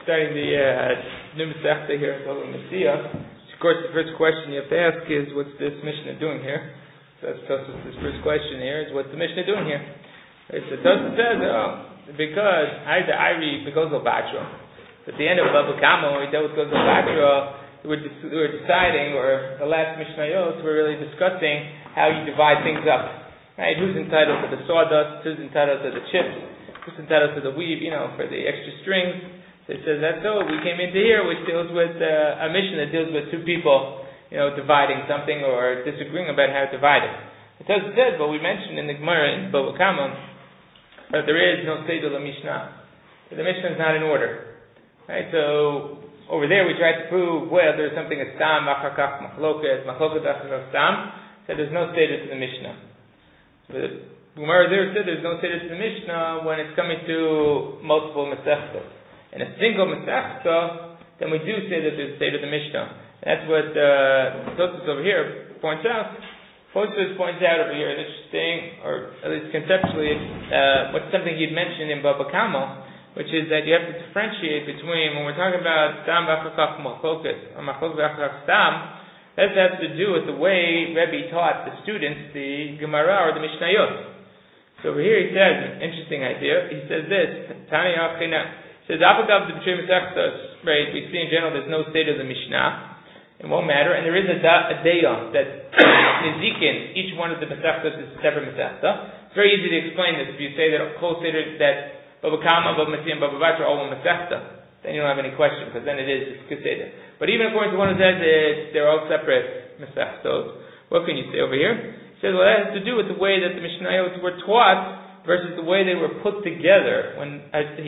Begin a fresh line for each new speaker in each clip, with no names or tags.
starting the new Masechta here at Bava Metzia. Of course, the first question you have to ask is, what's this Mishnah doing here? So that's Tosfos' first question here, is what's the Mishnah doing here? Right, so Tosfos says, because I read the Gozel Batra. At the end of Bava Kama, when we dealt with Gozel Batra, we were deciding, or the last Mishnayot, we're really discussing how you divide things up. Right? Who's entitled to the sawdust, who's entitled to the chips, who's entitled to the weave, for the extra strings. So it says that's so. We came into here, which deals with a mission that deals with two people, dividing something or disagreeing about how to divide it. It says, but we mentioned in the Gemara in Bava Kama that there is no Seder Mishnah. The Mishnah is not in order. Right? So over there we tried to prove there's something as Stam, Machakach, Machloket, Achakach Stam. So there's no Seder to the Mishnah. So the Gemara there said there's no Seder to the Mishnah when it's coming to multiple Masechtos. In a single Masechta, then we do say that there's a Seder to the Mishnah. And that's what Tosfos over here points out. Tosfos points out over here an interesting, or at least conceptually, what's something he'd mentioned in Bava Kama, which is that you have to differentiate between, when we're talking about Stam V'Achakach Machloket, or Machloket V'Achakach Stam, that has to do with the way Rebbe taught the students the Gemara or the Mishnayot. So over here he says, an interesting idea, he says this, Tani Achina, he says, Apagav the B'Shem Masechtas, right, we see in general there's no state of the Mishnah, it won't matter, and there is a dayah that Nizikin, each one of the Masechtas is a separate Masechta. It's very easy to explain this if you say that a whole seder, that Bava Kama, Bava Metzia, and Bava Batra are all one Masechta. Then you don't have any question, because then it's Keseder. But even according to one who says they're all separate Masechtos, what can you say over here? He says, well, that has to do with the way that the Mishnayot were taught versus the way they were put together when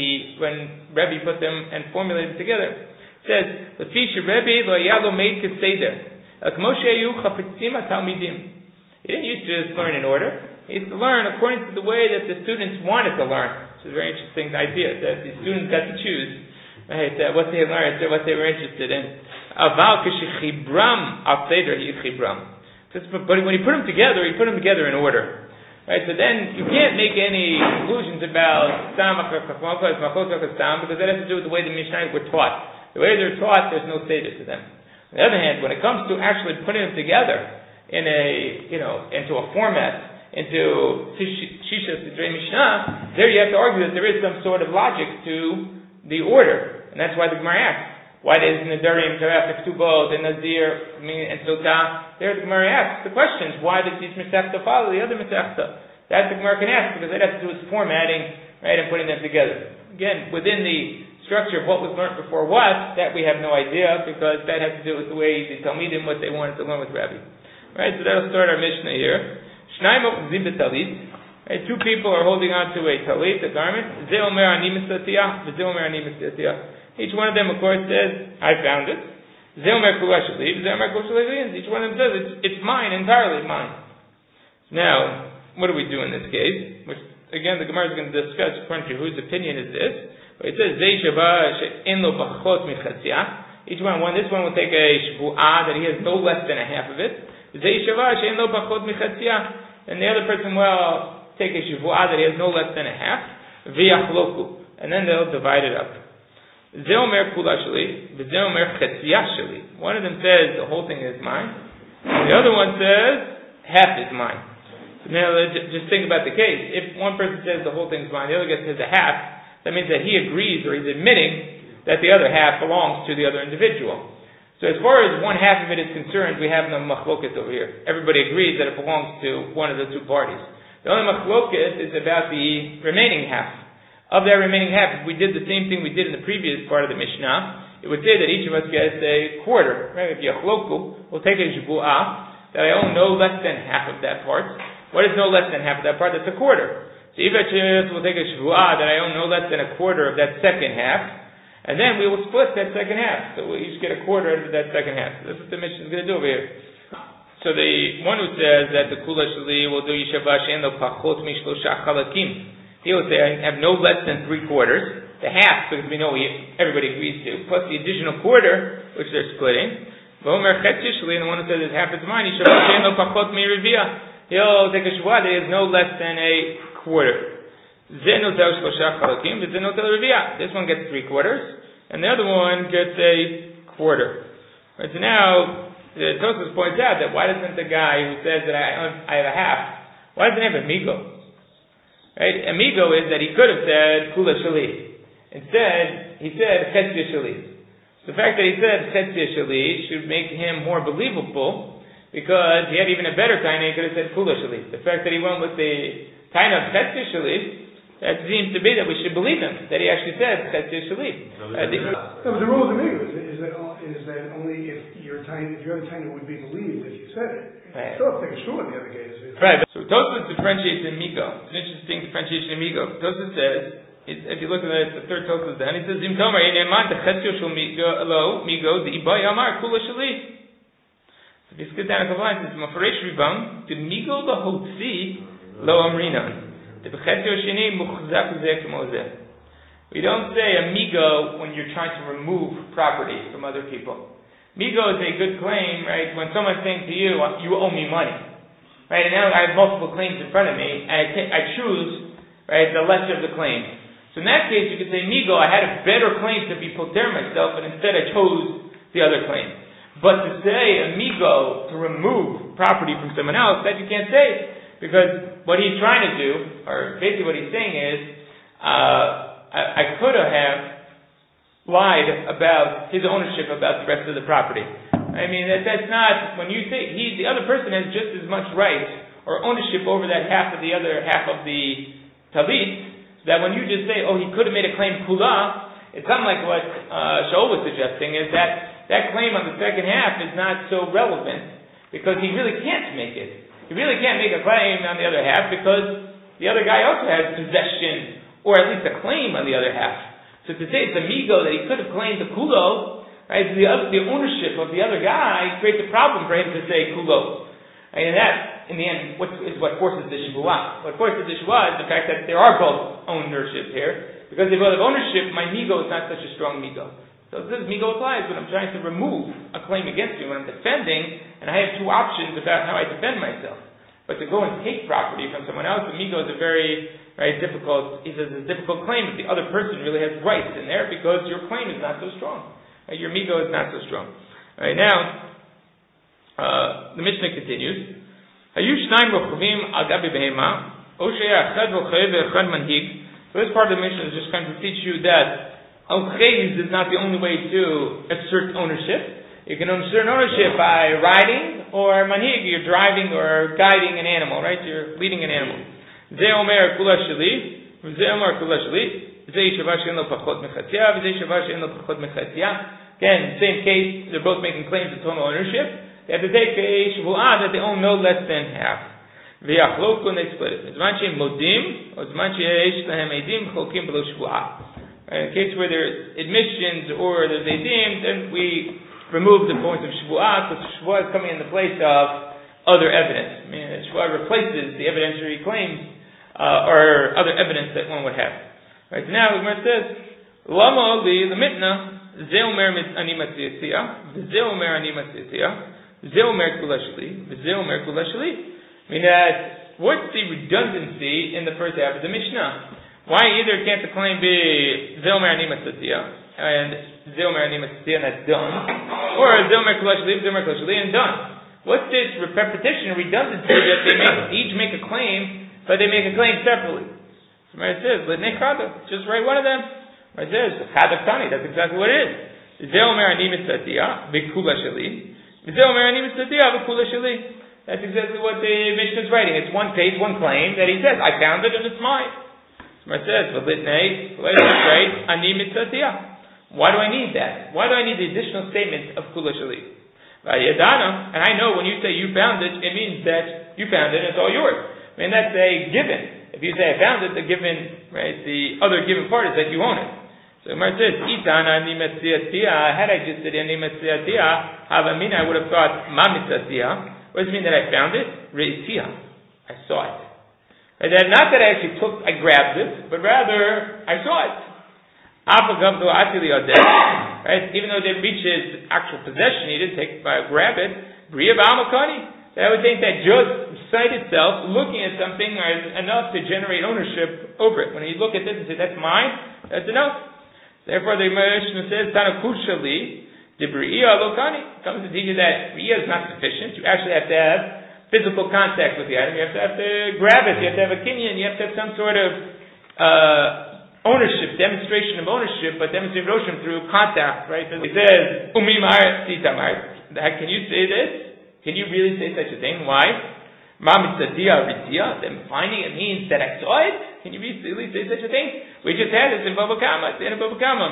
Rebbe put them and formulated them together. It says, L'fisha Rebbe lo yalo made Keseder. L'kmoshe yu chapetzim ha-talmidim. He didn't used to just learn in order. He used to learn according to the way that the students wanted to learn. Which is a very interesting idea, that the students got to choose. Right, what they learned, what they were interested in. Aval k'shechibram al seder yichibram. But when he put them together in order. Right, so then you can't make any conclusions about Stam Stam because that has to do with the way the Mishnah were taught. The way they're taught, there's no seder to them. On the other hand, when it comes to actually putting them together in into a format, into Shisha Sidrei Mishnah, there you have to argue that there is some sort of logic to the order. And that's why the Gemara asks, why does Nadarim, Taraf, Ktubot, and Nazir, and Sotah? There the Gemara asks the questions, why does each Masechta follow the other Masechta? That the Gemara can ask, because that has to do with formatting, right, and putting them together. Again, within the structure of what was learned before what, that we have no idea, because that has to do with the way the Talmidim, what they wanted to learn with Rabbi. Right, so that'll start our Mishnah here. Shnaim ochzim b'talit. Right, two people are holding on to a talit, a garment. Ze omer ani misatiyah, v'ze omer ani misatiyah. Each one of them, of course, says, I found it. Ze omer kula shali, v'ze omer kula shali. Each one of them says, it's mine, entirely mine. Now, what do we do in this case? Which, again, the Gemara is going to discuss according to whose opinion is this. But it says, Ze shava she'en lo bachot michatziyah. Each one, this one will take a shvu'ah that he has no less than a half of it. Ze shava she'en lo bachot michatziyah. And the other person will take a shvu'ah that he has no less than a half. V'yachloku. And then they'll divide it up. Ze omer kula shali, v'ze omer chetziyah shali. One of them says the whole thing is mine, and the other one says half is mine. So now let's just think about the case. If one person says the whole thing is mine, the other guy says a half, that means that he agrees or he's admitting that the other half belongs to the other individual. So as far as one half of it is concerned, we have no machloket over here. Everybody agrees that it belongs to one of the two parties. The only machloket is about the remaining half. Of that remaining half, if we did the same thing we did in the previous part of the Mishnah, it would say that each of us gets a quarter. Right? If yachloku, we'll take a shvu'ah that I own no less than half of that part. What is no less than half of that part? That's a quarter. So each of us will take a shvu'ah that I own no less than a quarter of that second half, and then we will split that second half. So we'll each get a quarter out of that second half. That's what the Mishnah is going to do over here. So the one who says that the kula shali will do yishavash and the pachot mishlosha chalakim, he will say, I have no less than 3 quarters, the half, because we know everybody agrees to, plus the additional quarter, which they're splitting. V'omer chetzishli, and the one who says his half is mine, he'll take a shvuah that he has no less than a quarter. This one gets 3 quarters, and the other one gets a quarter. Right, so now, the Tosfos points out that why doesn't the guy who says that I have a half, why doesn't he have a migo? Right? A migo is that he could have said kula shali. Instead, he said chetzia shali. The fact that he said chetzia shali should make him more believable, because he had even a better taina, he could have said kula shali. The fact that he went with the taina of chetzia shali, that seems to be that we should believe him, that he actually said chetzia shali.
But the rule of the migo is that only if your other taina would be believed if you said it.
Right.
Still have to take a shul in the other case.
Right. So Tosfos differentiates in migo. It's an interesting differentiation in migo. Tosfos says, if you look at it, the third Tosfos then, he says, Zim Tomer, Yeneman, the chetzio shel migo, the Ibai Amar, kula shali. So if you skip down a couple lines, it's Mafaresh Ribam, the migo lahotzi lo amrinan. The chetzio sheni muchzak zeh kemo zeh. We don't say a migo when you're trying to remove property from other people. Migo is a good claim, right? When someone's saying to you, you owe me money. Right? And now I have multiple claims in front of me, and I choose, right, the lesser of the claims. So in that case, you could say, migo, I had a better claim to be poter myself, and instead I chose the other claim. But to say a migo to remove property from someone else, that you can't say, because what he's trying to do, or basically what he's saying is, I could have lied about his ownership about the rest of the property. I mean, that's not, when you say, the other person has just as much right or ownership over that half of the other half of the talit, that when you just say, oh, he could have made a claim kula, it's unlike what Shaul was suggesting, is that claim on the second half is not so relevant, because he really can't make it. He really can't make a claim on the other half, because the other guy also has possession, or at least a claim on the other half. So to say it's a migo that he could have claimed the kulo, right, the ownership of the other guy creates a problem for him to say kulo. And that, in the end, is what forces the shvuah. What forces the shvuah is the fact that there are both ownerships here. Because if both have ownership, my migo is not such a strong migo. So this migo applies when I'm trying to remove a claim against me, when I'm defending, and I have two options about how I defend myself. But to go and take property from someone else, the migo is a very difficult, he says, a difficult claim if the other person really has rights in there, because your claim is not so strong. Your migo is not so strong. Alright, now, the Mishnah continues. So this part of the Mishnah is just trying to teach you that al-chayz is not the only way to assert ownership. You can assert ownership by riding, or manhig, you're driving or guiding an animal, right? You're leading an animal. Ze omer kula sheli, ze omer kula sheli, ze yishava she'en lo pachot mechatzia, ze yishava she'en lo pachot mechatzia. Again, same case, they're both making claims of total ownership. They have to take a shvuah that they own no less than half. V'yachloku, and they split it. Zman she'em modim, or zman she'esh lahem edim, cholkim below shvuah. In a case where there's admissions or there's edim, then we remove the points of shvuah, because shvuah is coming in the place of other evidence. I mean, shvuah replaces the evidentiary claims or other evidence that one would have. Right, so now the Gemara says, Lama li l'mitna, ze omer ani matziyatzia, v'ze omer ani matziyatzia, ze omer kula sheli, v'ze omer kula sheli. I mean that, what's the redundancy in the first half of the Mishnah? Why either can't the claim be ze omer ani matziyatzia, and ze omer ani matziyatzia, and that's done, or ze omer kula sheli, ze omer kula sheli, and done? What's this repetition, redundancy that they each make a claim, but they make a claim separately? So it says, "L'nei chada," just write one of them. It says, "Chadak tani." That's exactly what it is. Ze omer ani mitzatia v'kula sheli. Ze omer ani mitzatia v'kula sheli. That's exactly what the Mishnah is writing. It's one page, one claim that he says, "I found it and it's mine." So it says, "V'litnei," let's write ani mitzatia. Why do I need that? Why do I need the additional statement of kula sheli? Vayadana, and I know when you say you found it, it means that you found it and it's all yours. I mean, that's a given. If you say I found it, the given, right, the other given part is that you own it. So Gemara says, Itana ani metziatia, had I just said ani metziatia, havamina, I would have thought ma metziatia. What does it mean that I found it? Reitia. I saw it. And then not that I actually I grabbed it, but rather I saw it. Right? Even though it didn't reach his actual possession, he didn't grab it. Bria b'amakani. I would think that just sight itself, looking at something, is enough to generate ownership over it. When you look at this and say, that's mine, that's enough. Therefore, the Mishnah says, Tana Kushali, the B'ri'iyah Lokani, comes to teach you that B'ri'iyah is not sufficient. You actually have to have physical contact with the item. You have to grab it. You have to have a kinyan. You have to have some sort of ownership, demonstration of ownership, but demonstration of ownership through contact, right? It says, Umimar Sitamar. Can you say this? Can you really say such a thing? Why? Then finding it means that I saw it. Can you really say such a thing? We just had this in Bava Kama. It's in Bava Kama.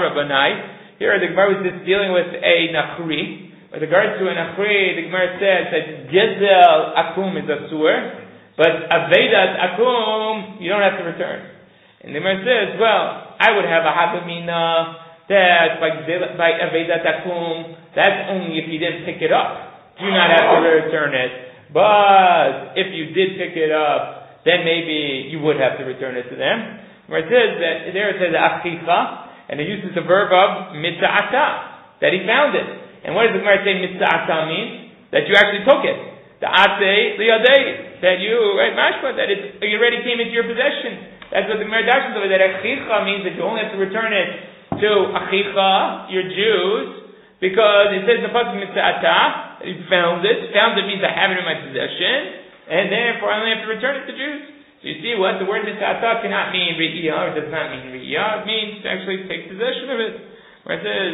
Here the Gemara was just dealing with a nachri. With regards to a nachri, the Gemara says that gezel akum is asur, but avedat akum you don't have to return. And the Gemara says, well, I would have a havamina that by avedat akum, that's only if you didn't pick it up. Do not have to return it. But if you did pick it up, then maybe you would have to return it to them. Where it says that there it says achicha, and it uses the verb of mitza'ata, that he found it. And what does the Gemara say mitza'ata mean? That you actually took it. The atei liyadei, that you mashma, that it already came into your possession. That's what the Gemara dashes over. That achicha means that you only have to return it to achicha, your Jews, because it says in the pasuk mitza'ata. You found it. Found it means I have it in my possession, and therefore I only have to return it to Jews. So you see what? The word mitza'ata cannot mean re'iyah, or does not mean re'iyah. It means to actually take possession of it. Where it says,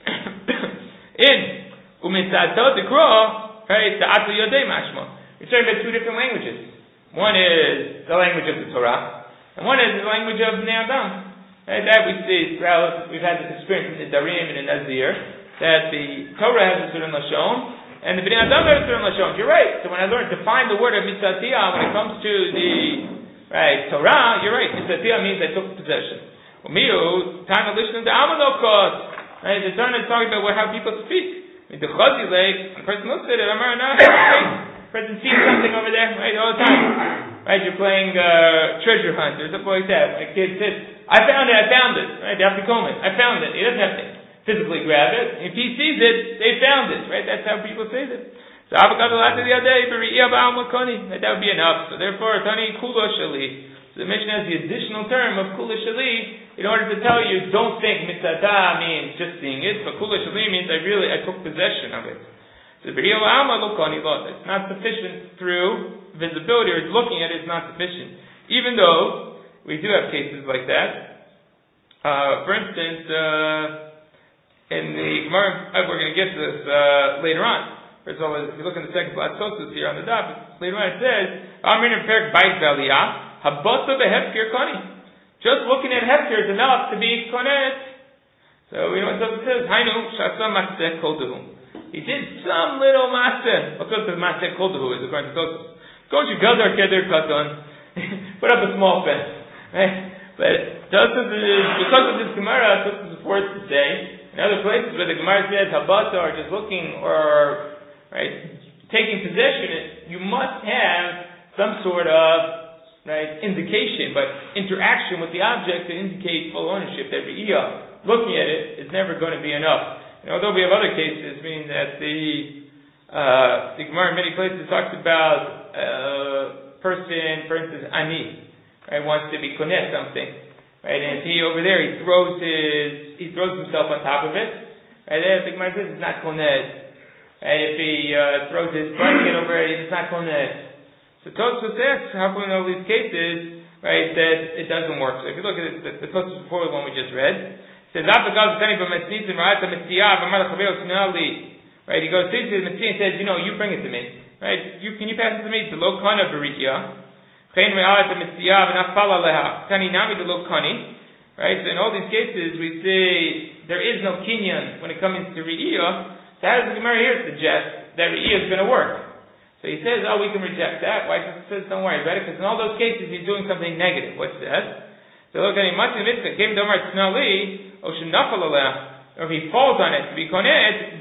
in u'mitza'ata dekro, right, ta'atu yodei mashma. We're talking about two different languages. One is the language of the Torah, and one is the language of Bnei Adam. Right, that we see throughout, we've had this experience in the Darim and in Nazir, that the Torah has a certain lashon, and the Bnei Adam has a certain lashon. You're right. So when I learned to find the word of mitzatiyah, when it comes to the Torah, you're right. Mitzatiyah means I took possession. Time to listen to Amalokot. Right, the Torah is talking about how people speak. The Chazilei, the person looks at it, the person sees something over there, right, all the time. Right, you're playing treasure hunt or something like that. My kid says, I found it. Right, they have to comb it. I found it. He doesn't have to physically grab it. If he sees it, they found it, right? That's how people say that. So that would be enough. So therefore, Tani Kula Shali. So the Mishnah has the additional term of Kula Shali in order to tell you, don't think Mitzata means just seeing it, but Kula Shali means I took possession of it. So it's not sufficient through visibility, or looking at it is not sufficient. Even though we do have cases like that. For instance, in the Gemara, we're going to get to this later on. First of all, if you look in the second class Tosus here on the daf, later on it says, just looking at hefker is enough to be konet. So we know what Tosus says. He did some little maaseh. What's the maaseh koldahu is according to Tosus? Go to Gadar Keder Katon, put up a small fence. Right? But Tosus is, because of this Gemara, Tosus is forced to say, in other places where the Gemara says habata or just looking or taking possession, you must have some sort of indication, but interaction with the object to indicate full ownership. That re'iyah, looking at it, is never going to be enough. And although we have other cases, meaning that the Gemara in many places talks about a person, for instance, ani, wants to be konet something. Right, and he over there, he throws himself on top of it. Right, there, the Gemara says it's not konet. Right, if he throws his blanket over it, it's not konet. So Tosfos asks, how can we know these cases, right, that it doesn't work? So if you look at it, the Tosfos before the one we just read, it says, right, he goes to the Metzia and says, you bring it to me. Right, can you pass it to me? It's a low kana b'ri'iyah. Right, so in all these cases we say there is no kinyan when it comes to re'iyah. So how does the Gemara here suggest that re'iyah is going to work? So he says, we can reject that. Why? He says, don't worry about it, because in all those cases he's doing something negative. What's that? So look at him, or if he falls on it to be konet,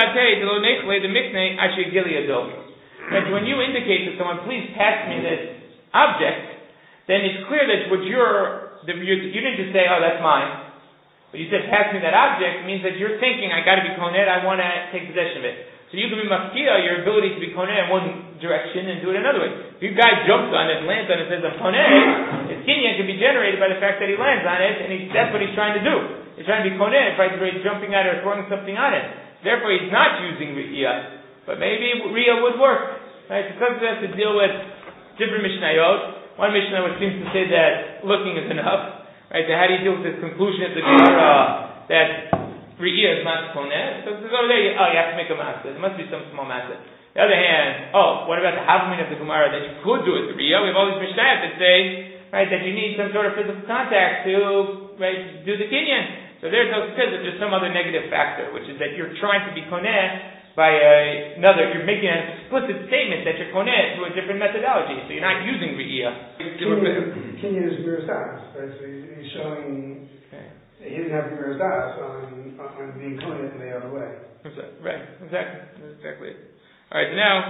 and when you indicate to someone, please pass me this object, then it's clear that what you didn't just say, that's mine, but you said pass me that object, means that you're thinking, I got to be konet, I want to take possession of it. So you can be mafkia, your ability to be konet in one direction and do it another way. If your guy jumps on it, lands on it, and says I'm konet, his kinyan can be generated by the fact that he lands on it, and that's what he's trying to do. is trying to be koneh, by jumping at it or throwing something on it. Therefore, he's not using Re'iyah. But maybe Re'iyah would work. Right? Because we have to deal with different Mishnayot. One Mishnah would seem to say that looking is enough. Right? So how do you deal with this conclusion of the Gemara that Re'iyah is not koneh? So to go there, you have to make a matzah. There must be some small matzah. On the other hand, what about the Havmin of the Gemara that you could do it with Re'iyah? We have all these Mishnayot that say, right, that you need some sort of physical contact to, right, do the kinyan. So there's no says that there's some other negative factor, which is that you're trying to be koneh by you're making an explicit statement that you're koneh through a different methodology. So you're not using Re'iyah.
Kinyan is Miras, right? So he's showing he didn't have Miras on being koneh in the other way.
Right, exactly it. Alright, so now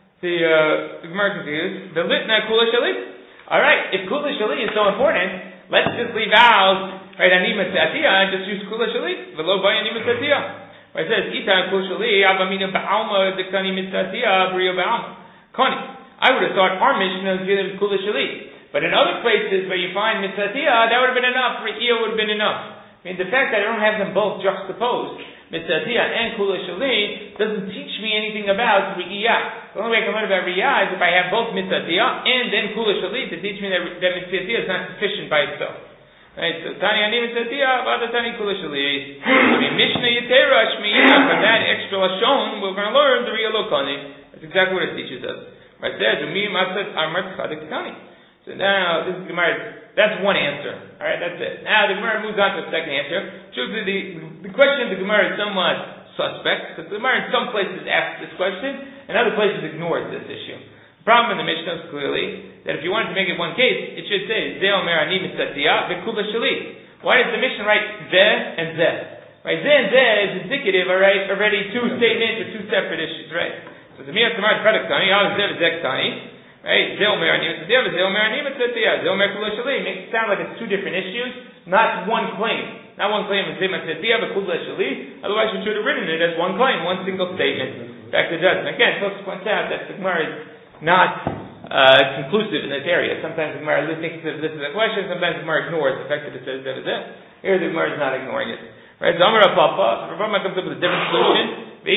the Gemara continues. The litna kula shali. Alright, if kula shali is so important, let's just leave out right anima tzatiyah and just use kula shali. V'lo bay anima tzatiyah. Right, it says ita kula shali avamina ba'alma dekani mitzatiyah brio ba'alma. Kani. I would have thought our Mishnah is dealing with kula shali, but in other places where you find mitzatiyah, that would have been enough. Re'iyah would have been enough. I mean, the fact that I don't have them both juxtaposed, mitzatiyah and kula shali, doesn't teach me anything about Re'iyah. The only way I can learn about Re'iyah is if I have both mitzatiyah and then kula shali to teach me that mitzatiyah is not sufficient by itself. Right, so Tani Ani mitzatiyah, Vada Tani kula shali. I mean, Mishnah Yitera Shmiyah, from that extra lashon, we're going to learn the Re'iyah Lokani. That's exactly what it teaches us. Right there, Umi Matzat Amrat Chadik Tani. So now, this is Gemara. That's one answer. Alright, that's it. Now the Gemara moves on to the second answer. Truthfully, the question of the Gemara is somewhat suspect, because the Gemara in some places asks this question, and other places ignores this issue. The problem in the Mishnah is clearly that if you wanted to make it one case, it should say, Ze Omer Ani Mitzatiyah V'Kula Shali. Why does the Mishnah write Ze and Ze? Right, Ze and Ze is indicative, alright, already two statements or two separate issues, right? So the Miyat Samar Chadik Tani, Al Ze V'Zek Tani. Right? Zeomer Ani Mitzatiyah, Zeomer Ani Mitzatiyah, Zeomer Kula Shali. Makes it sound like it's two different issues, not one claim. Not one claim is Zeomer Mitzatiyah, but Kula Shali. Otherwise, we should have written it as one claim, one single statement. In fact, it doesn't. Again, Tosfos points out that the Gemara is not conclusive in this area. Sometimes the Gemara thinks that this is a question, sometimes the Gemara ignores the fact that it says that it's it. Here, the Gemara is not ignoring it. Right? Zamar Papa, Rav Papa comes up with a different solution. That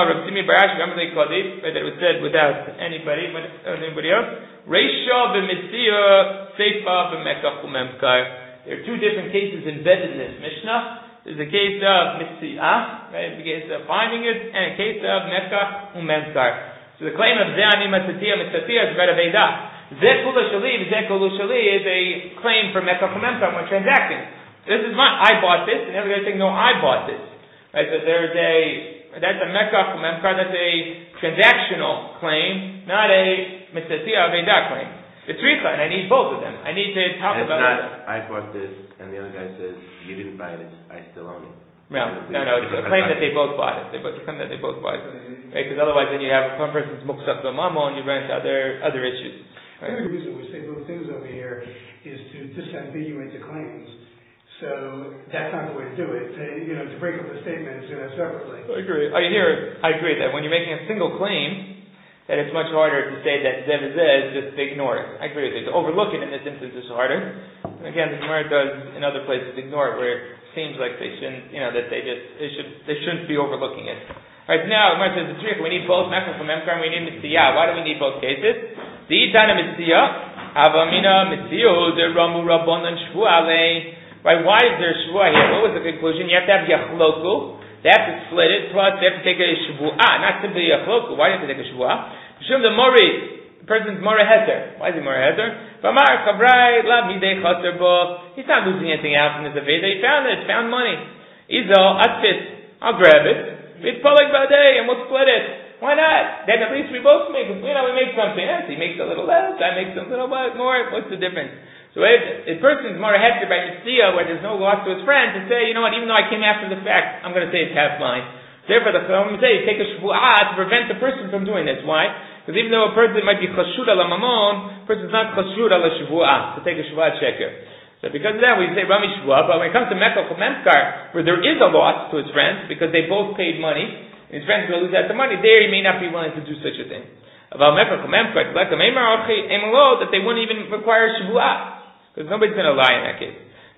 it was said without anybody else. Reisha b'mitziyah, seifa b'mekach u'memkar. There are two different cases embedded in this Mishnah. There's a case of mitziyah, right, the case of finding it, and a case of mekach u'memkar. So the claim of ze'ani mitziyah is about a veidah. Ze kula shali, ze kula shali is a claim for mekach u'memkar when transacting. This is mine. I bought this, and everybody's saying, no, I bought this. Right, so that's a mekach u'memkar, that's a transactional claim, not a mitzatiyah aveidah claim. The tzricha, and I need both of them. I need to talk about it.
I bought this, and the other guy says, you didn't buy this, I still own it.
No, it's a claim that they both bought it. It's a claim that they both bought it. Right, because otherwise then you have one person's muksak b'mamo, and you run into other issues.
Right? The reason we say both things over here is to disambiguate the claims. So that's not the way to do it. To break up the statements separately. I agree.
I agree that when you're making a single claim, that it's much harder to say that Zev is Zeh, just to ignore it. I agree with you. To overlook it in this instance is harder. And again, the Gemara does in other places ignore it, where it seems like they shouldn't, that they shouldn't be overlooking it. Alright, so now the Gemara says the trick. We need both mekach and memkar, and we need mitziyah. Why do we need both cases? The itana mitziyah, havamina mitziyah, the ramu rabbanan shvu alei. Right, why is there a shvuah here? What was the conclusion? You have to have yachloku. They have to split it, plus they have to take a shvuah, not simply yachloku. Why do you have to take a shvuah? B'shum the mori, the person's mori heter. Why is he mori heter? V'amar chavrai la midei chaser bo. He's not losing anything out from this aveda. He found it, found money. Izo atfit. I'll grab it. Vitpolik badei, and we'll split it. Why not? Then at least we both make, we make something else. He makes a little less, I make a little more. What's the difference? So if a person's more hefted by mitzvah, where there's no loss to his friend, to say, even though I came after the fact, I'm going to say it's half mine. Therefore, the Chachamim say, you take a shvu'ah to prevent the person from doing this. Why? Because even though a person might be chashud ala mamon, a person's not chashud ala shvu'ah, to take a shvu'ah sheker. So because of that, we say rami shvu'ah, but when it comes to mekach memkar, where there is a loss to his friend, because they both paid money, and his friend's going to lose out the money, there he may not be willing to do such a thing. About mekach memkar, that they wouldn't even require shvu'ah. Because nobody's going to lie in that case.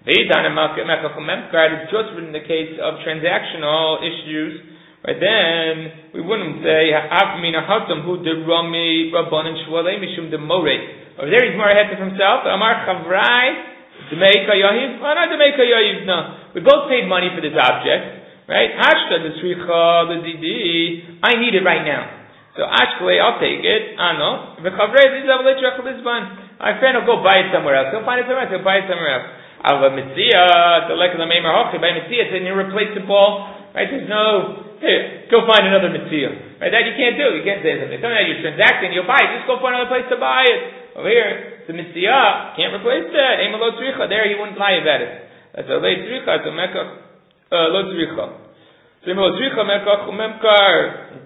It's just in the case of transactional issues, right? Then we wouldn't say who the Rami Rabbanan Shwalei Mishum the More. Over there he's more ahead of himself. Amar Chavrai Dmeika Yahiv. Oh no, Dmeika Yahiv. No, we both paid money for this object, right? Ashka the Sricha the Didi. I need it right now. So Ashkale, I'll take it. Ano. V'Chavrai my friend will go buy it somewhere else. He'll find it somewhere else. He'll buy it somewhere else. Ava Mitzia, the like of the Meimer Hochi, by Mitzia, it's an irreplaceable, right? There's no, here, go find another Mitzia. Right? That you can't do. You can't say something. Something that you're transacting, you'll buy it. Just go find another place to buy it. Over here, the Mitzia, can't replace that. Ema Lo Tzricha, there he wouldn't lie about it. That's a Lei Tzricha, so Mekach, Lo Tzricha. So Ema Lo Tzricha, Mekach, Umemkar,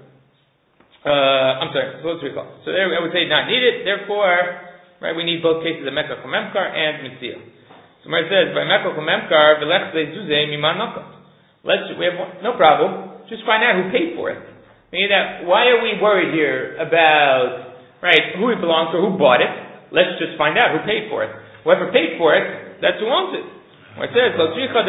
I'm sorry, Lo Tzricha. So there I would say not needed, therefore, right, we need both cases of Mekach, Umemkar, and Mitzia. So it says, by Mekach Umemkar, Velech Zuzeh Miman Nakat. We have no problem. Just find out who paid for it. Meaning that, why are we worried here about, right, who it belongs to, who bought it? Let's just find out who paid for it. Whoever paid for it, that's who owns it. It says,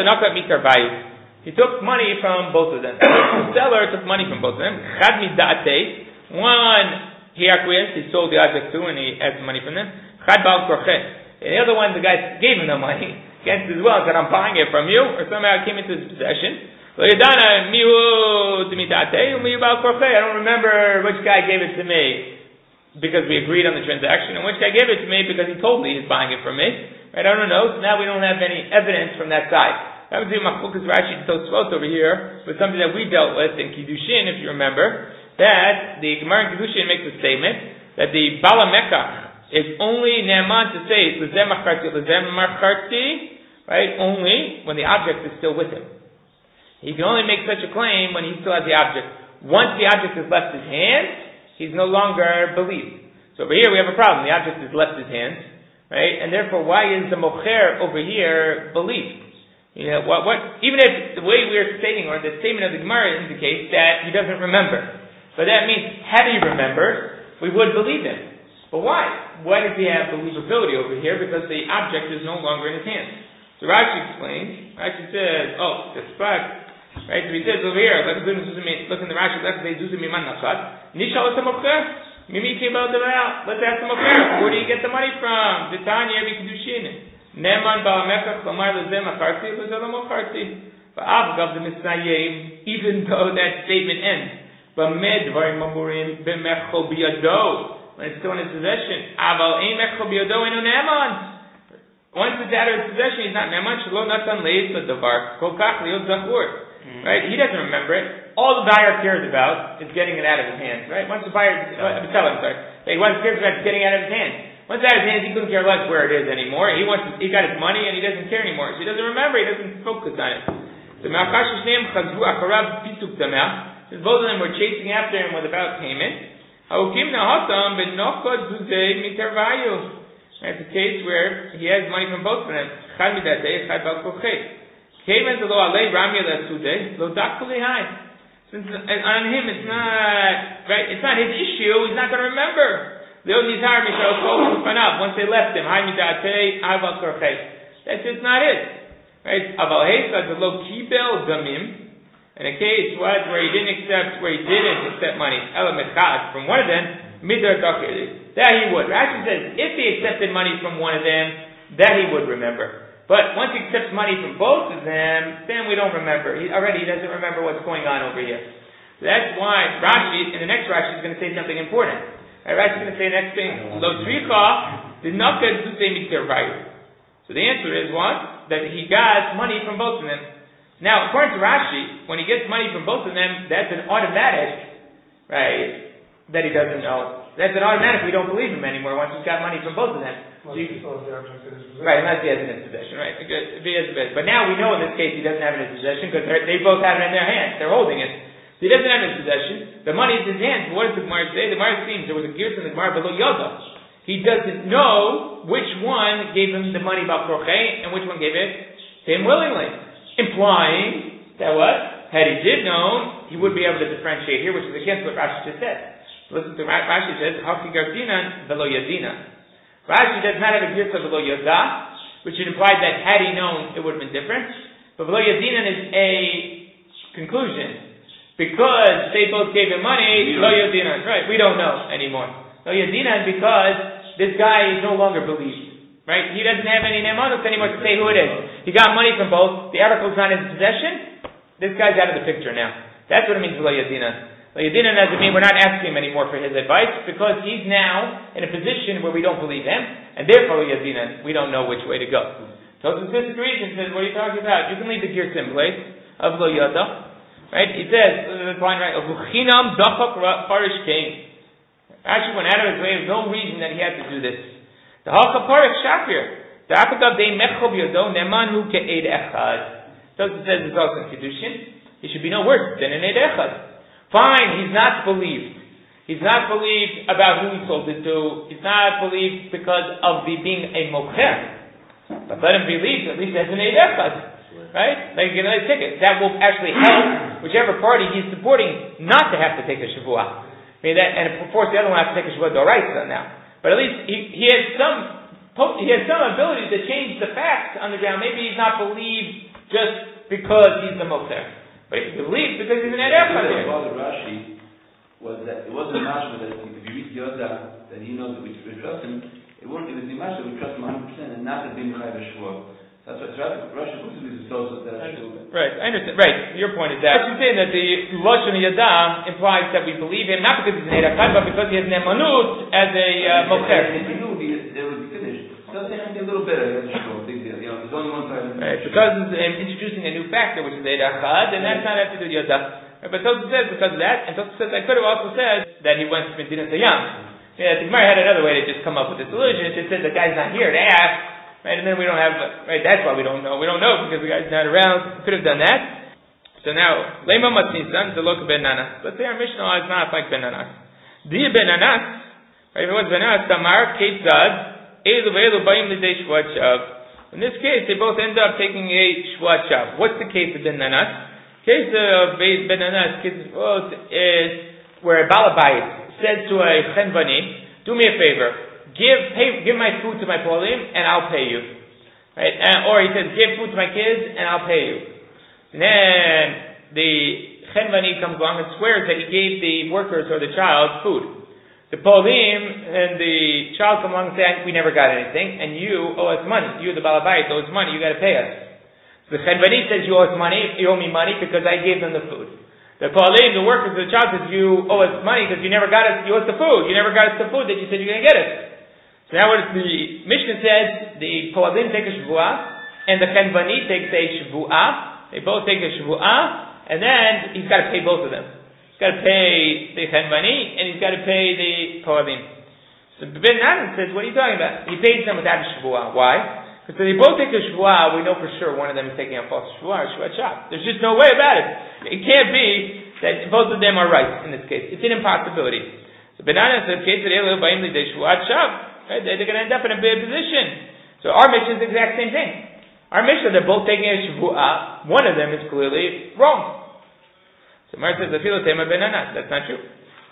he took money from both of them. The seller took money from both of them. One, he acquiesced, he sold the object to, and he had some money from them. And the other one, the guy gave him the money against as well, said, I'm buying it from you, or somehow it came into his possession. I don't remember which guy gave it to me because we agreed on the transaction, and which guy gave it to me because he told me he's buying it from me. Right? I don't know, so now we don't have any evidence from that side. That was the Machlokas Rashi Tosfos over here, was something that we dealt with in Kiddushin, if you remember, that the Gemara in Kiddushin makes a statement that the Bala Mekach is only Ne'eman to say L'zeh Macharti, right? Only when the object is still with him. He can only make such a claim when he still has the object. Once the object has left his hands, he's no longer believed. So over here we have a problem. The object has left his hands, right? And therefore, why is the mocher over here believed? You know, even if the way we're stating, or the statement of the Gemara indicates that he doesn't remember. But that means, had he remembered, we would believe him. But why? Why does he have believability over here? Because the object is no longer in his hands. So Rashi explains, Rashi says, the spot, right? So he says over here, look in the Rashi, let's ask the mocher, where do you get the money from? The Tanya B'Kiddushin. Neman Ba'amekach Lamar L'zeh Macharti L'zeh L'Mocharti. Va'avgav the Misnayim, even though that statement ends, B'med Dvarim Mamurim B'Mecho B'Yado, when it's still in his possession. Aval ein Mecho B'Yado eno Neman. Once it's out of his possession, he's not Neman. Shelo Natan Leis L'Davar Kol Kach Liot Zachur. Right? He doesn't remember it. All the buyer cares about is getting it out of his hands. Right? Once the buyer, seller, once cares about getting it out of his hands. Once it's out of his hands, he couldn't care less where it is anymore. He got his money and he doesn't care anymore. So he doesn't remember. He doesn't focus on it. So since both of them were chasing after him with about payment, it's a case where he has money from both of them. Since on him it's not right. It's not his issue. He's not going to remember. Once they left him, that's just not it. Right? In a case where he didn't accept money, from one of them, that he would. Rashi says if he accepted money from one of them, that he would remember. But once he accepts money from both of them, then we don't remember. He doesn't remember what's going on over here. So that's why Rashi, in the next Rashi, is going to say something important. Rashi is going to say the next thing. So the answer is what? That he got money from both of them. Now, according to Rashi, when he gets money from both of them, that's an automatic, right, that he doesn't know. That's an automatic, we don't believe him anymore once he's got money from both of them. Right, unless he has it in his possession, right? If he has it, but now we know in this case he doesn't have it in his possession because they both have it in their hands. They're holding it. So he doesn't have it in his possession. The money is in his hands. What does the Gemara say? The Gemara seems there was a gears in the Gemara below Yoda. He doesn't know which one gave him the money about Kroche and which one gave it to him willingly. Implying that what? Had he did know, he would be able to differentiate here, which is against what Rashi just said. Listen to Rashi says, Haki Gardina velo Yadina. Rashi does not have a gears of velo Yoda, which would imply that had he known, it would have been different. But V'lo Yadinan is a conclusion. Because they both gave him money, Lo Yadinan. Right, we don't know anymore. Lo Yadinan because this guy is no longer believed. Right? He doesn't have any nemanus anymore to say who it is. He got money from both. The article's not in his possession. This guy's out of the picture now. That's what it means Lo Yadinan. Lo Yadinan doesn't mean we're not asking him anymore for his advice because he's now in a position where we don't believe him, and therefore Lo Yadinan, we don't know which way to go. Tosfos disagrees and says, what are you talking about? You can leave the Girsim place of Lo Yada. Right? He says, the line right, Chinam Dachak Parish came. Actually went out of his way, there's no reason that he had to do this. The Halcha Parish Shapir. The Apagav De Mechob Yodo Nemanhu Ke'ed Echad. Tosfos says it's also in Kedushin. He should be no worse than an Eid Echad. Fine, he's not believed. He's not believed about who he sold it to. He's not believed because of being a mocher. But let him believe at least as an Eid Echad. Right? Like you get a ticket. That will actually help whichever party he's supporting not to have to take a Shavuah. I mean that, and force the other one to have to take a Shavuah Doraisa now. But at least he has some ability to change the facts on the ground. Maybe he's not believed just because he's the mocher. But he believes because he's an Eid Echad.
The Rashi was that it wasn't mashma that if you read Yoda that he knows that we trust him, it was the mashma that we trust him 100% and not the being Chai B'Shvuah. That's what Rashi puts it as a source that
right, I understand. Right, your point is that you're saying that the Lashon Yada implies that we believe him not because he's an Eid Echad, but because he has nemanut as a mocher.
If he knew they would be finished, so say a little bit. Big deal. There's only one side.
Right, because introducing a new factor, which is Eid Echad, and that's not have to do with Yada. But Tosfos says because of that, and Tosfos says I could have also said that he went to Medina Sayyam. Yeah, the Gemara had another way to just come up with a solution. It just said the guy's not here to ask. Right, and then we don't have, right, that's why we don't know. We don't know because the guy's not around. We could have done that. So now, Lema Matnisan, the look of Ben Nanas. Let's say our Mishnah is not like Ben Nanas. Dia Ben Nanas, right, if it was Ben Nanas, Tamar, Ketzad, Elu Ve'elu Bayim Lidei Shvuat Shav. In this case, they both end up taking a Shvuat Shav. What's the case of Ben Nanas? The case of Ben Nanas is where a Balabayit said to a Chenvani, do me a favor. Give my food to my polim and I'll pay you. Right? Or he says, give food to my kids and I'll pay you. And then the Chenvani comes along and swears that he gave the workers or the child food. The polim and the child come along and say, we never got anything, and you owe us money. You, the Balabayit, owe us money, you got to pay us. The Chenvani says, you owe us money, you owe me money because I gave them the food. The polim, the workers, the child says, you owe us money because you never got us, you owe us the food. You never got us the food that you said you're going to get us. So now what the Mishnah says, the Poalim take a Shavuah, and the Chenvani takes a Shavuah. They both take a Shavuah, and then he's got to pay both of them. He's got to pay the Chenvani, and he's got to pay the Poalim. So Ben Nanan says, what are you talking about? He pays them without a Shavuah. Why? Because if they both take a Shavuah, we know for sure one of them is taking a false Shavuah or Shavuot Shav. There's just no way about it. It can't be that both of them are right in this case. It's an impossibility. So Ben Nanan says, case of Elu Ba'im Lidei Shavuot Shav. Right? They're going to end up in a bad position. So our Mishnah is the exact same thing. Our Mishnah, they're both taking a Shavuah. One of them is clearly wrong. So Mar says, that's not true.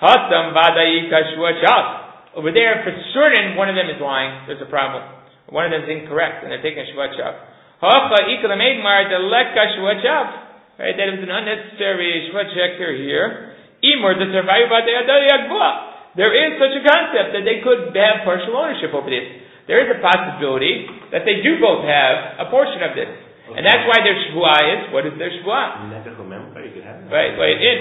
Over there, for certain, one of them is lying. There's a problem. One of them is incorrect, and they're taking a Shavuot Shav. Right? That is an unnecessary Shavuot Sheker here. There is such a concept that they could have partial ownership over this. There is a possibility that they do both have a portion of this. Okay. And that's why their Shavuah is, what is their Shavuah? Right,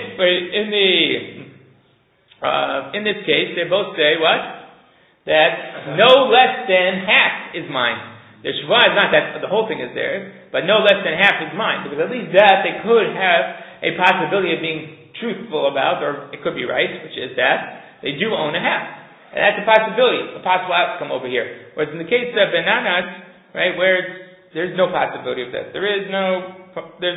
in this case, they both say what? That no less than half is mine. Their Shavuah is not that the whole thing is theirs, but no less than half is mine. Because at least that they could have a possibility of being truthful about, or it could be right, which is that they do own a half. And that's a possibility, a possible outcome over here. Whereas in the case of Ben Nanas, right, where there's no possibility of that. There is no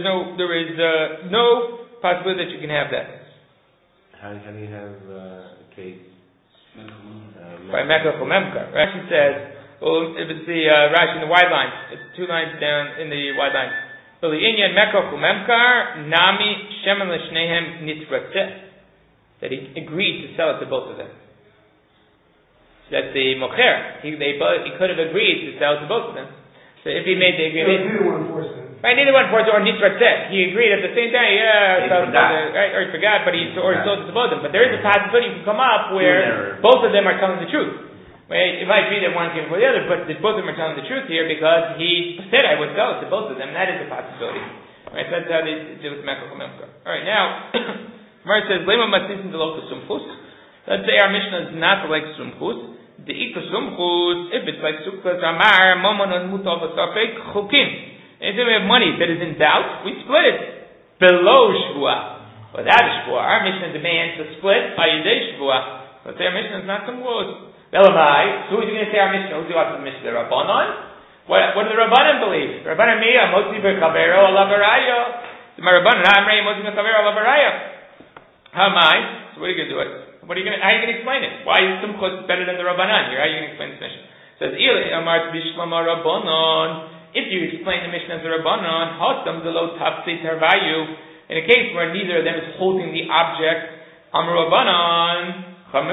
possibility that you can have that.
How do you have a case?
By Mekach Memkar. Rashi says, well, if it's the Rashi in the wide lines, it's 2 lines down in the wide lines. Inyan Mekach Memkar Nami Shemen L'Shnehem Nitratzeh. That he agreed to sell it to both of them. So that's the mocher. He could have agreed to sell it to both of them. So So if he made the agreement,
neither one enforced it.
Right, neither one enforced or Nitrat said. He agreed at the same time, or he forgot, but he sold it to both of them. But there is a possibility you can come up where both of them are telling the truth. Right? It might be that one came before the other, but both of them are telling the truth here because he said I would sell it to both of them. That is a possibility. Right, so that's how they do with Mekach Memkar. Alright, now, Gemara says, Lema Matzisin de Loka Sumchus. Let's say our Mishnah is not like Sumchus. The Ika Sumchus, if it's like Sumchus Amar, Momonon Mutov Asafek, Chukim. Anytime we have money that is in doubt, we split it below Shvuah. Without a Shvuah, our Mishnah demands to split Ayidei Shvuah. Let's say our Mishnah is not Sumchus. Elamai, so who's going to say our Mishnah? Who's going to the Mishnah? The Rabbanon? What do the Rabbanon believe? The Rabbanon me, Motzi B'Chavero Alavaraya. The Rabbanon, Amrei Motzi B'Chavero Alavaraya. How am I? So what are you going to do it? How are you going to explain it? Why is Sumchus better than the Rabbanon here? How are you going to explain this Mishnah? It says, Ili Amar Bishlama Rabbanon. If you explain the Mishnah as a Rabbanon, Hasam Zelo Tapsi Tarvayu, in a case where neither of them is holding the object, Amar Rabbanon,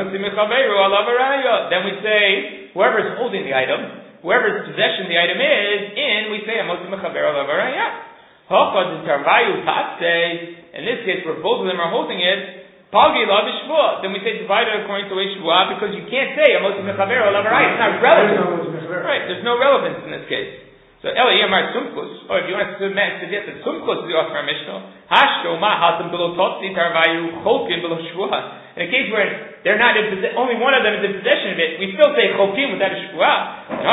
then we say, whoever is holding the item, whoever's possession the item is in, we say, in this case where both of them are holding it, then we say divide it according to a shvuah, because you can't say, it's not relevant. Right, there's no relevance in this case. So Eli Yamar Sumchus, or if you want to suggest that Sumchus is the offer Mishnah, Hashko Ma Hatam Below Totsi Tarvayu Chokim Below Shvuah. In a case where they're not in only one of them is in possession of it, we still say Chokim without a Shvuah.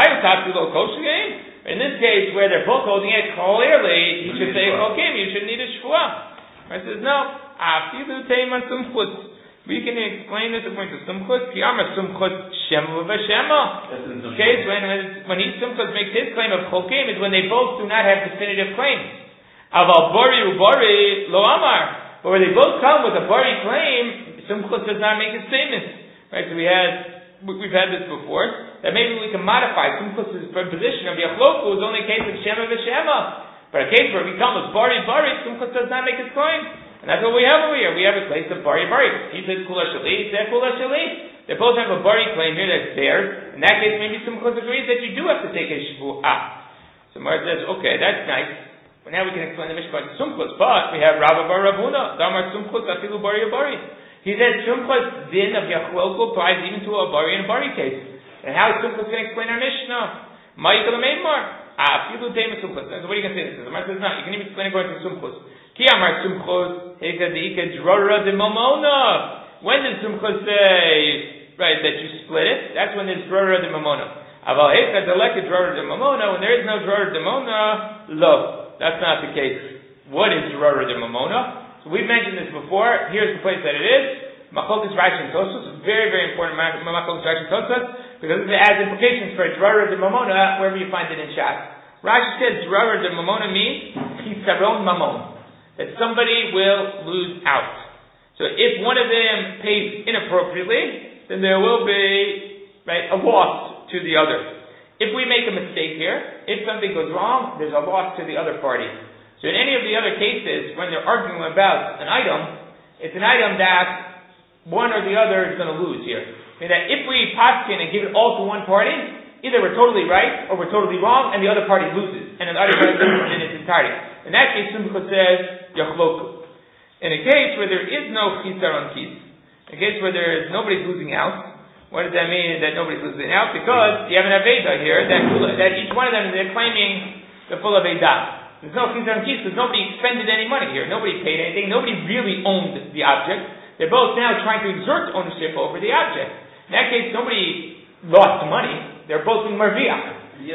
In this case where they're both holding it clearly, you should say Chokim, you shouldn't need a Shvuah. Right, says no. Afilu Teiman Sumchus. We can explain this according to Sumchus. Kiyama Sumchus Shema v'Shema. Okay, when he Sumchus makes his claim of Chokim is when they both do not have definitive claims. Aval Bori uBori Lo Amar. But where they both come with a Bori claim, Sumchus does not make his statement. Right, so we've had this before, that maybe we can modify Sumchus' position of Yachloku is only a case of Shema v'Shema. But a case where we come with Bori, Sumchus does not make his claim. And that's what we have over here. We have a case of Bari. He says Kula Shali, he said Kula Shali. They both have a Bari claim here that's theirs. In that case, maybe Sumchus agrees that you do have to take a Shvu'ah. So Mar says, okay, that's nice. But now we can explain the Mishnah by Sumchus. But we have Rabba Bar Ravuna, Damar Sumchus, Afilu Bari Bari. He said Sumchus din of Yachloku applies even to a Bari and Bari case. And how is Sumchus going to explain our Mishnah? Ma'ikal Meimar. Afilu Tema Sumchus. So what are you going to say? The Mar says, no, you can even explain it according to Sumchus. Ki Amar Sumchus, Heka Deika Drora de Momona. When did Sumchus say, right, that you split it? That's when there's Drora de Momona. Aval Heka Deleka Drora de Momona. When there is no Drora de Momona, lo. That's not the case. What is Drora de Momona? So we've mentioned this before. Here's the place that it is. Machokas Rashi and Tosfos. Very, very important. Machokas Rashi and Tosfos, because it has implications for Drora de Momona wherever you find it in Shas. Rashi says Drora de Momona means Chisaron Mamon. That somebody will lose out. So if one of them pays inappropriately, then there will be, right, a loss to the other. If we make a mistake here, if something goes wrong, there's a loss to the other party. So in any of the other cases, when they're arguing about an item, it's an item that one or the other is going to lose here. I mean that if we paskin and give it all to one party, either we're totally right or we're totally wrong, and the other party loses, and the other party loses in its entirety. In that case, Sumchus says Yachloku. In a case where there is no chisar on kis, in a case where there is nobody's losing out, what does that mean that nobody's losing out? Because you have an Aveda here that each one of them they're claiming the full Aveda. There's no chisar on kis because nobody expended any money here. Nobody paid anything. Nobody really owned the object. They're both now trying to exert ownership over the object. In that case, nobody lost money. They're both in Marviach.
Yes,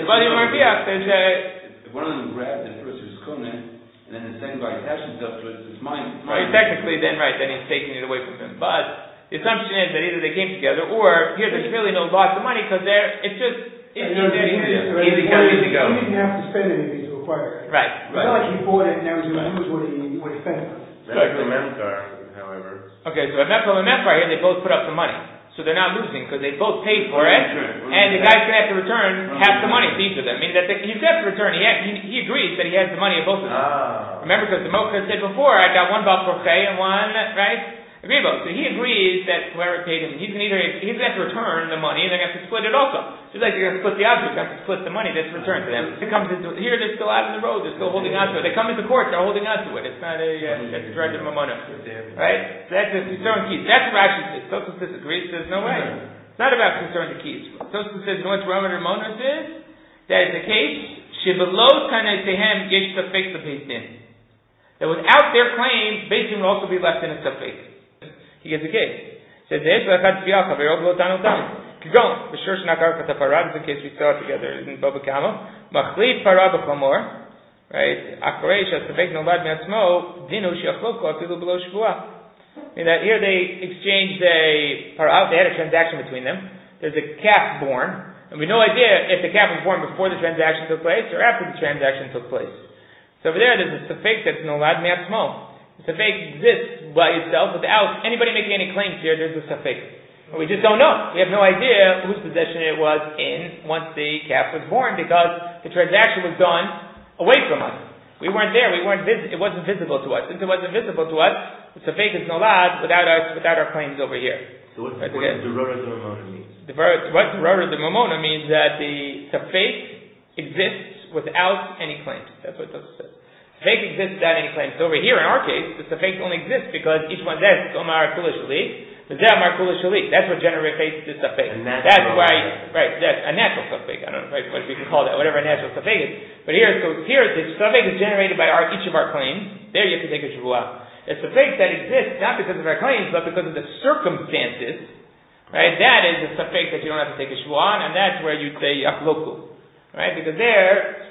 if one of them grabbed it first, who's Konen, and then the second guy attached himself to it, it's mine.
Right, technically then he's taking it away from him. But the assumption is that either they came together, or here there's really no loss of money, because it's just easy come, easy go.
He didn't have to spend anything to acquire it.
Right.
It's not like he bought it and now he's going to lose what he spent on it.
However.
Okay, so at Mechel and Mefar here, they both put up the money. So they're not losing because they both paid for it, and the guy's going to have to return half the money to each of them. I mean that he's going to have to return. He agrees that he has the money of both of them. Remember, because the Mocha said before, I got one Baal Porche and one, right? agreeable. So he agrees that whoever paid him, he's going to have to return the money, and they're going to have to split it also. Just like they're going to split the object, they're going to have to split the money that's returned to them. It comes into here, they're still out on the road, they're still holding on to it. They come into court, they're holding on to it. It's not that's dread of mamona, right? So that's a concern keys. That's what Rashi says. Tosfos disagrees. Says no way. It's not about concern to keys. Tosfos says, you know what Ramad Ramonos is? That is the case. Shibelow Tanei Tehem Yesh Safek Beis Din. That without their claim, Beis Din will also be left in a Safek. He gives a case. Says this, keep going. B'shur shnakar katapara. This is the case we saw together in Baba Kama. Machlid para b'chamor. Right? Achrei shasafek nolad me'atzmo dinu shiachloko afilu below shvuah. Meaning that here they exchanged a para. They had a transaction between them. There's a calf born, and we have no idea if the calf was born before the transaction took place or after the transaction took place. So over there, there's a safek that's nolad me'atzmo. The safek exists by itself without anybody making any claims here. There's a safek. But we just don't know. We have no idea whose possession it was in once the calf was born because the transaction was done away from us. We weren't there. It wasn't visible to us. Since it wasn't visible to us, the safek is nolad without our claims over here.
So what does Derora de Mamona mean?
What Derora de Mamona means that the safek exists without any claims. That's what it says. Safek exists without any claims. So over here, in our case, the safek only exists because each one says, Omar Kula Shalik, the Omar Kula Shalik. That's what generates the safek. That's why, right, that's a natural safek. I don't know what we can call that, whatever a natural safek is. But here, the safek is generated by each of our claims. There you can take a Shavuah. A safek that exists not because of our claims, but because of the circumstances, right, that is a safek that you don't have to take a Shavuah, and that's where you'd say Yachloku. Right, because there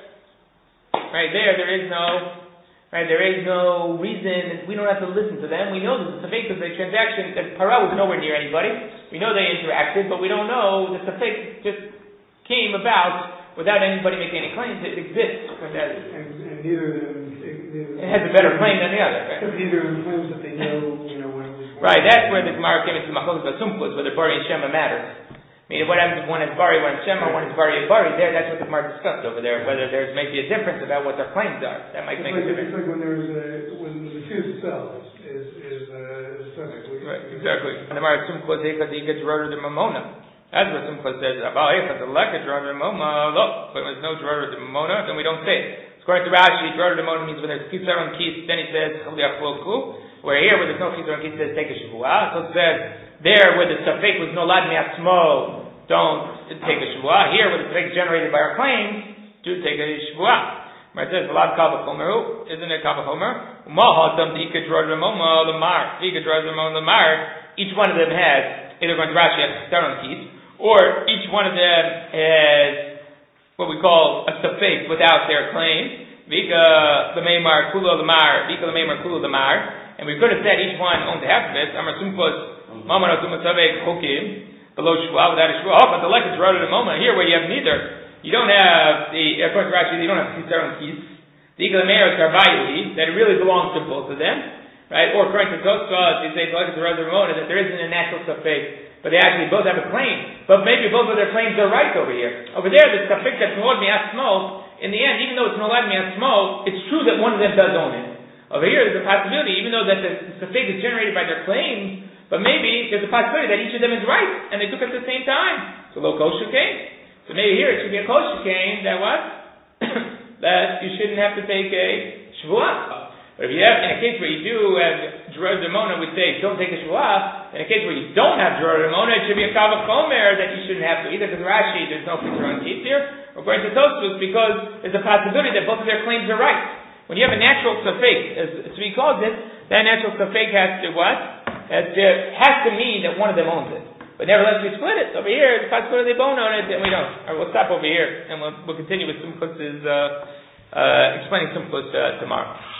is no reason, we don't have to listen to them. We know that the safek of the transaction, that para was nowhere near anybody. We know they interacted, but we don't know the safek just came about without anybody making any claims. It exists.
And neither of them,
it has a better claim than the other, right?
Neither of them claims that they know, when it was born.
Right, that's where the Gemara came into the Machlokes Basumkos, where the Bari and Shema matters. I mean, what happens if one is Bari, one is Shema, one is Bari and Bari? There, that's what the Gemara discussed over there, whether there's maybe a difference about what their claims are. That might make a difference.
It's like when the refused to sell is subject.
Right, exactly. And the Gemara Sumkos Eka Dika Gerardo de Mamona. That's what Sumkos says. About Eka the Leka Gerardo de Mamona. Look, when there's no Gerardo de Mamona, then we don't say it. According to Rashi, Gerardo de Mamona means when there's Kisar on Kis, then he says where here, where there's no Kisar on Kis, says take a Shavuah. So it says there where the safek was nolad me'atzmo, don't take a Shavuah. Here where the safek is generated by our claims, do take a Shavuah. Where it says Vlad Kava Chomer, isn't it Kava Chomer? Mahadam the Ikadrod Ramoma Lamar, Ikadrod Ramoma Lamar. Each one of them has either going to Rashi has Staron Keys, or each one of them has what we call a safek without their claim. Vika Lameimar Kula Lamar, Vika Lameimar Kula Lamar, and we could have said each one owned half of it. Amar Sumkos Mama Natuma Savek Hokim below Shua without a Shua. Oh, but the like is right at the moment here where you have neither. You don't have according to Rashi, you don't have Kisar and Kis. The Ikalameir Karvayli, that it really belongs to both of them. Right? Or according to Tosfos, you say the like is right at the moment that there isn't a natural safek, but they actually both have a claim. But maybe both of their claims are right over here. Over there, the safek that's Nolad Mi'atzmo, in the end, even though it's Nolad Mi'atzmo, it's true that one of them does own it. Over here, there's a possibility, even though that the safek is generated by their claims, but maybe there's a possibility that each of them is right, and they took it at the same time. So lo kosher came. So maybe here it should be a kosher came that what? That you shouldn't have to take a Shavuah. But if you have, in a case where you do have Gerard Demona would say, don't take a Shavuah. In a case where you don't have Gerard Demona, it should be a Kavach Chomer that you shouldn't have to. Either because Rashi, there's no Kisar on Kis here, or according to Tosfos, because there's a possibility that both of their claims are right. When you have a natural safek, as Tzvi calls it, that natural safek has to what? Has to mean that one of them owns it. But nevertheless, we split it. Over here, the possibility they both own it, and we don't. All right, we'll stop over here, and we'll continue with Simchus' explaining Simchus tomorrow.